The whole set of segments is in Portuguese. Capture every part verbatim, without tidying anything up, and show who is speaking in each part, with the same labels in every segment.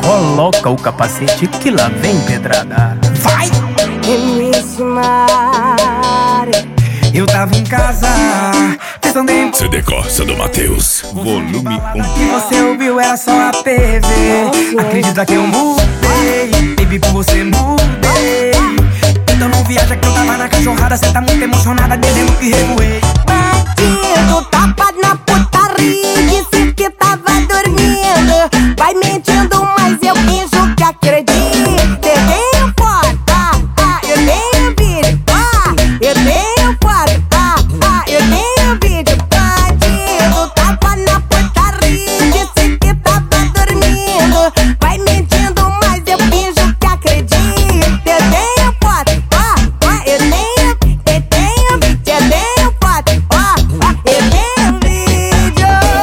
Speaker 1: coloca o capacete que lá vem pedrada. Vai!
Speaker 2: M C Mari.
Speaker 3: Eu tava em casa, pensando em
Speaker 4: C D Corsa do Matheus, volume um.
Speaker 3: que você ouviu era só a T V. Acredita que eu mudei, baby, por você mudei. Então não viaja que eu tava na cachorrada. Cê tá muito emocionada, dizendo que revoei.
Speaker 2: Bandido, tapa na putaria, disse que tava dormindo. Vai mentindo, mas eu finjo que acredito. Eu tenho foto, ah, ah, eu tenho vídeo, ah, eu tenho foto, ah, ah, eu tenho vídeo. Bandido, tapa na putaria, disse que tava dormindo. Vai mentindo, mas eu finjo que acredito. Eu tenho foto, ah, ah, eu tenho, eu tenho, eu tenho foto, ah, ah, eu tenho vídeo.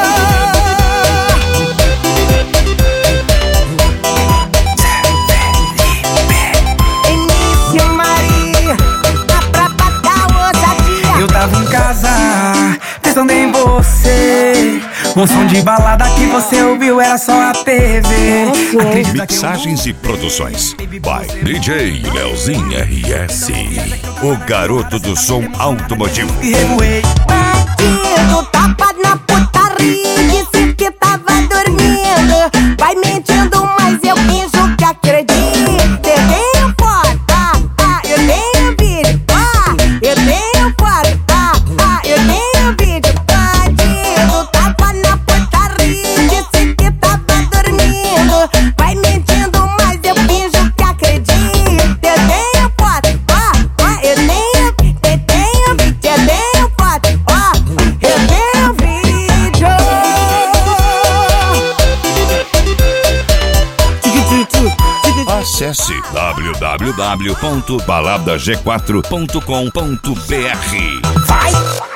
Speaker 2: M C Mari, a prata da ousadia.
Speaker 3: Eu tava em casa, pensando em você. O som de balada que você ouviu era só a T V. Acredita que eu
Speaker 4: Mixagens e produções by D J Leozinho R S, o garoto do som automotivo.
Speaker 3: que revoei.
Speaker 2: Bandido, tapa na putaria, disse que tava dormindo. Vai mentindo, mas eu finjo que acredito. Eu tenho foto, ah, ah, eu tenho vídeo, ah, eu tenho foto, ah, ah, eu tenho vídeo. Bandido, tapa na putaria, disse que tava dormindo. Vai mentindo, mas eu finjo que acredito. Eu tenho foto, ah, ah, eu tenho, eu tenho vídeo, eu tenho foto, ah, eu tenho vídeo.
Speaker 4: Acesse w w w ponto balada g quatro ponto com ponto b r.
Speaker 3: Vai!